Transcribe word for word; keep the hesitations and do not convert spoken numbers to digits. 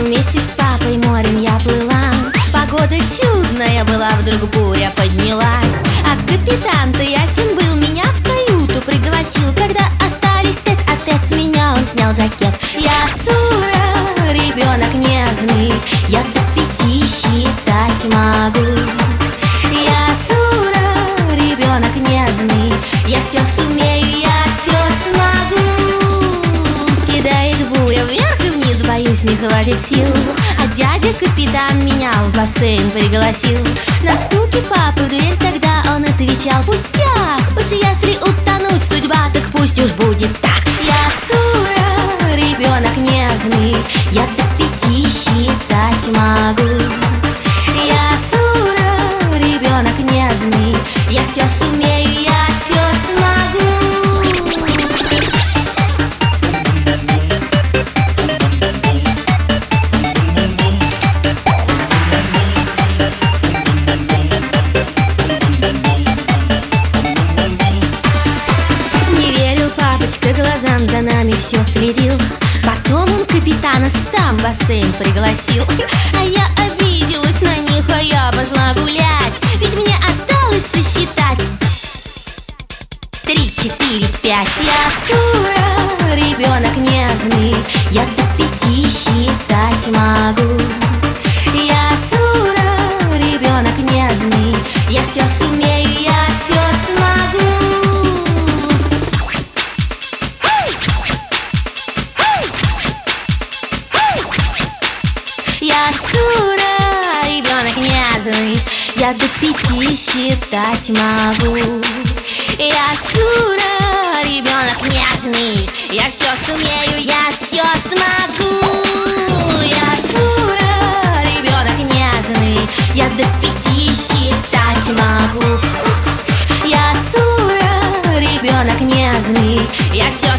Вместе с папой морем я плыла. Погода чудная была, вдруг буря поднялась. А капитан-то ясен был, меня в каюту пригласил. Когда остались тет-а-тет, с меня он снял жакет. Я Сура, ребенок нежный, я до пяти считать могу. Я Сура, ребенок нежный, я все сумею, я все смогу. Кидает буря вверх и вниз, боюсь, не хватит сил. А дядя капитан меня в бассейн пригласил. На стуки папы в дверь тогда он отвечал: пустяк, уж если утонуть судьба, так пусть уж будет так. Я Сура, ребенок нежный, я до пяти считать могу. Я Сура, ребенок нежный, я все сумею, я все смогу. Глазам за нами все следил. Потом он капитана сам в бассейн пригласил. А я обиделась на них, а я пошла гулять. Ведь мне осталось сосчитать три, четыре, пять. Я Сура, ребенок нежный, я до пяти считать могу. Я Сура, ребенок нежный, я все сумею, я все смогу. Я Сура, ребенок нежный, я до пяти считать могу. Я Сура, ребенок нежный, я все сумею, я все смогу. Я Сура, ребенок нежный, я до пяти считать могу. Я Сура, ребенок нежный, я все